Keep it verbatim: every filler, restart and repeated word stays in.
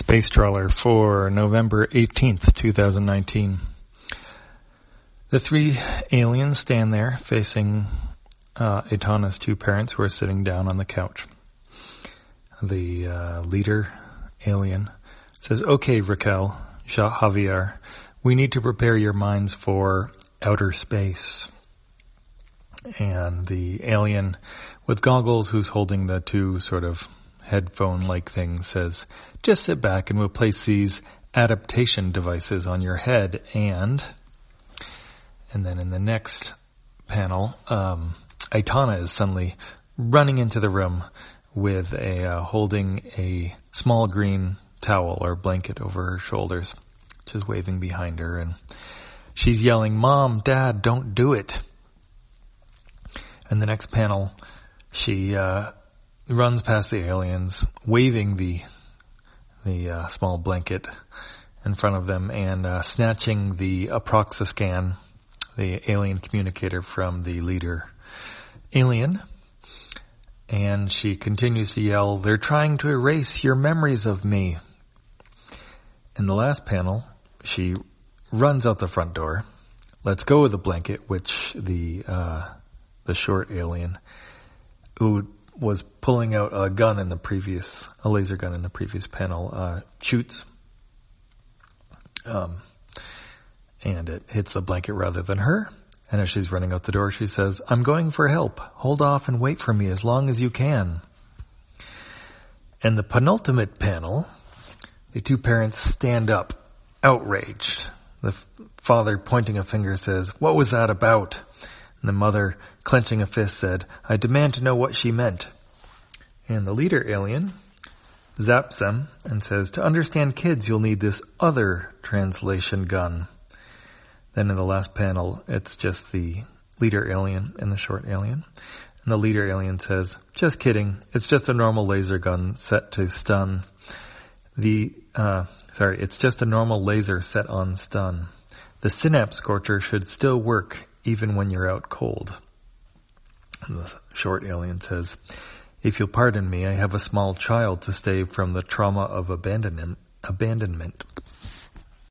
Space Trawler for November eighteenth, twenty nineteen. The three aliens stand there facing uh, Etana's two parents who are sitting down on the couch. The uh, leader alien says, "Okay, Raquel, Javier, we need to prepare your minds for outer space." And the alien with goggles who's holding the two sort of headphone-like things says, "Just sit back and we'll place these adaptation devices on your head." And and then in the next panel, um, Etana is suddenly running into the room with a uh, holding a small green towel or blanket over her shoulders, just waving behind her, and she's yelling, "Mom, Dad, don't do it." And the next panel, she uh, runs past the aliens, waving the the uh, small blanket in front of them and uh, snatching the Aproxascan, the alien communicator from the leader alien. And she continues to yell, "They're trying to erase your memories of me." In the last panel, she runs out the front door, lets go of the blanket, which the uh, the short alien, who was pulling out a gun in the previous, a laser gun in the previous panel, uh, shoots. Um, and it hits the blanket rather than her. And as she's running out the door, she says, "I'm going for help. Hold off and wait for me as long as you can." And the penultimate panel, the two parents stand up, outraged. The f- father, pointing a finger, says, "What was that about?" And the mother, clenching a fist, said, "I demand to know what she meant." And the leader alien zaps them and says, "To understand kids, you'll need this other translation gun." Then in the last panel, it's just the leader alien and the short alien. And the leader alien says, "Just kidding. It's just a normal laser gun set to stun. The, uh, sorry, it's just a normal laser set on stun. The synapse scorcher should still work even when you're out cold." And the short alien says, "If you'll pardon me, I have a small child to save from the trauma of abandonment. abandonment.